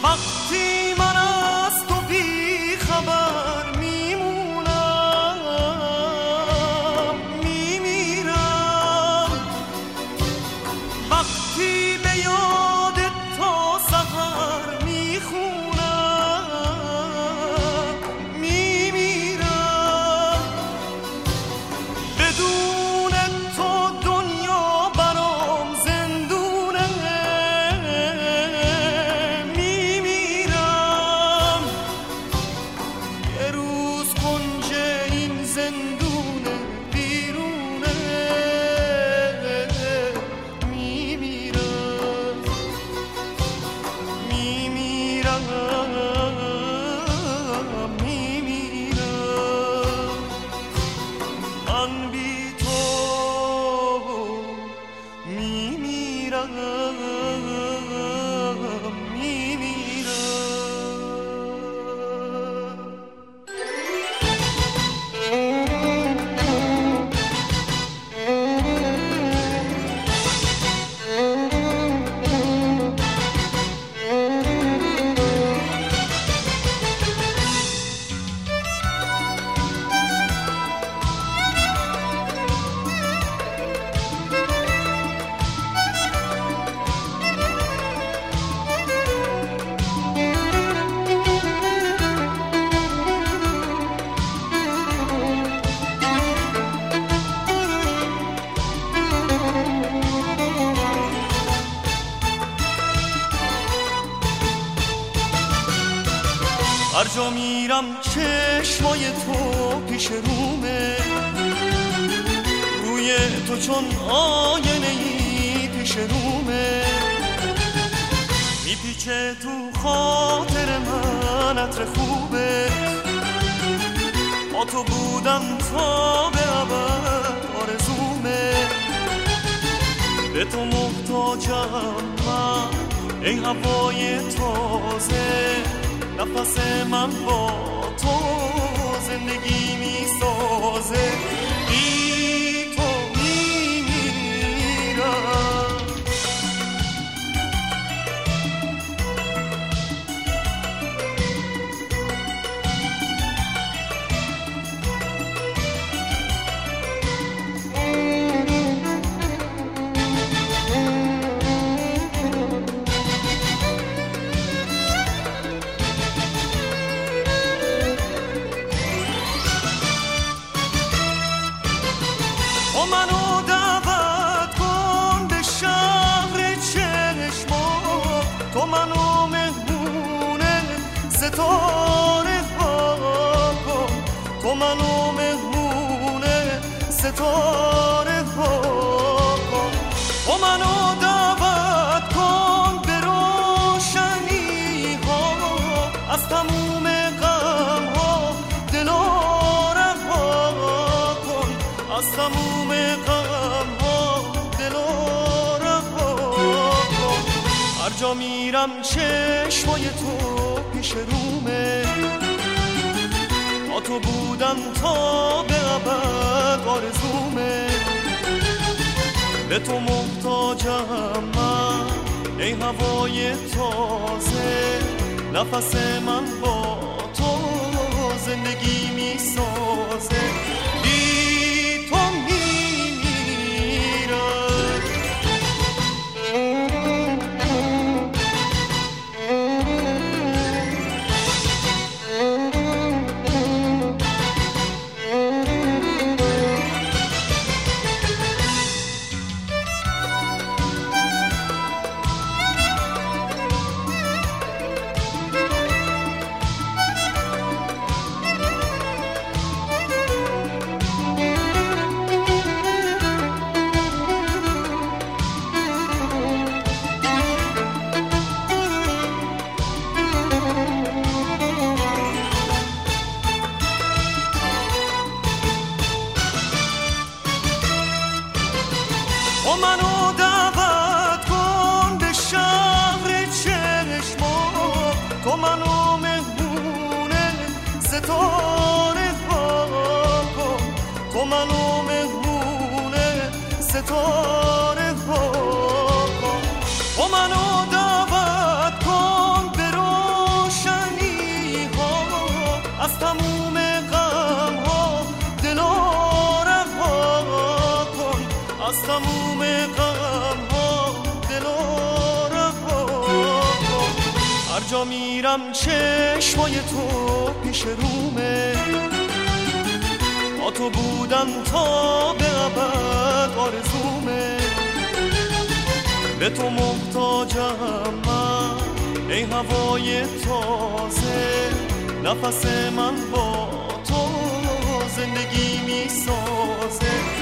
وقتی من از تو بی خبر میمونم میمیرم، وقتی به یاد تا سحر میخونم میمیرم، بدون تو دنیا برام زندونه میمیرم، یه روز کنج این زندونه بیرونه میمیرم میمیرم میمیرم، من بی تو میمیرم میمیرم. هر جا میرم چشمای تو پیش رومه، روی تو چون آینه ای پیش رومه، میپیچه تو خاطر من عطر خوبه، با تو بودم تا به ابد آرزومه، به تو محتاجم من ای هوای تازه، نفس من با تو زندگی می سازه، بی تو می میرم. تو منو دعوت کن به شهر چشما، تو منو مهمونه ستاره ها کن، تو منو مهمونه ستاره ها کن، تو منو دعوت کن به روشنی ها، از تموم غم ها دلا رها کن، از تموم غم ها دلا رها کن، هر جا میرم چشمای تو پیش رومه، با تو بودم تا به ابد آرزومه، به تو محتاجم من ای هوای تازه، نفس من با تو زندگی می سازه، بی تو تو منو دعوت کن به شهر چشما، تو منو مهمونه ستاره ها کن، تو منو مهمونه ستاره ها کن، تو منو دعوت کن به کجا میرم چشمای تو پیش رومه، با تو بودن تا به ابد آرزومه. به تو محتاجم من ای هوای تازه، نفس من با تو زندگی میسازه.